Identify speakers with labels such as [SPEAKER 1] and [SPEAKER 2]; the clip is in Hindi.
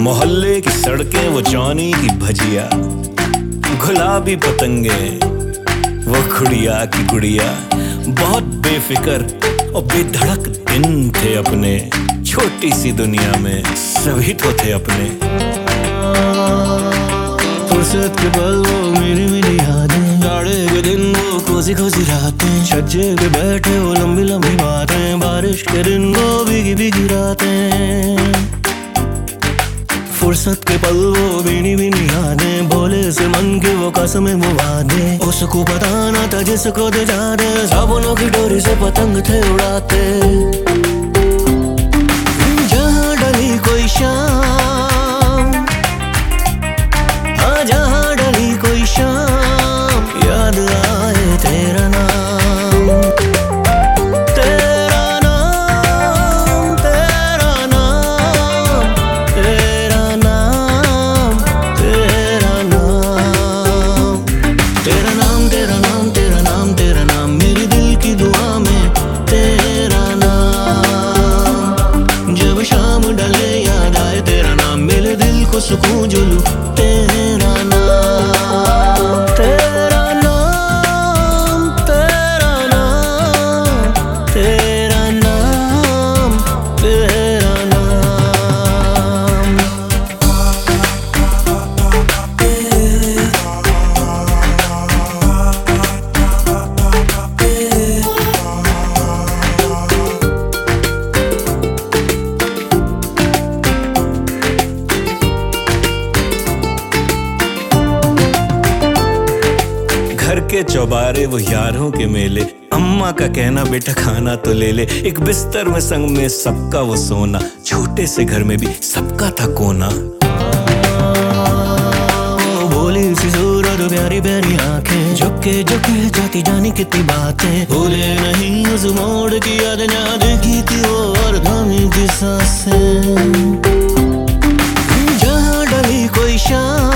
[SPEAKER 1] मोहल्ले की सड़कें वो जॉनी की भजिया, गुलाबी पतंगे वो खुड़िया की गुड़िया। बहुत बेफिक्र और बेधड़क दिन थे अपने, छोटी सी दुनिया में सभी तो थे अपने। फुर्सत के पल वो मेरी मेरी यादें, जाड़े के दिन वो कोसी कोसी रातें, छज्जे पे बैठे वो लंबी लंबी बातें, बारिश के दिन वो भीगी भीगी रातें। फुर्सत के पल वो भीनी भीनी यादें, भोले से मन के वो कसमें वो वादे, उसको पता ना था जिसको दे जाने, साबुनों की डोरी से पतंग थे उड़ाते। जहाँ डली कोई शाम, हाँ जहाँ डली कोई शाम, याद आए तेरा नाम, तेरा नाम, तेरा नाम, तेरा नाम, तेरा नाम, तेरा नाम, तेरा नाम, तेरा नाम, तेरा नाम, मेरी दिल की दुआ में तेरा नाम। जब शाम ढले याद आए तेरा नाम, मेरे दिल को सुकून जो लूं तेरा नाम, तेरा नाम, तेरा नाम, तेरा नाम, तेरा नाम। घर के चौबारे वो यारों के मेले, अम्मा का कहना बेटा खाना तो ले ले, एक बिस्तर में संग में सबका वो सोना, छोटे से घर में भी सबका था कोना। भोली सी सूरत प्यारी प्यारी आंखें, झुके झुके जाती जानी कितनी बातें, भूले नहीं उस मोड़ की याद, याद की थी वो और थमी थी सांसें। जहाँ डली कोई शाम,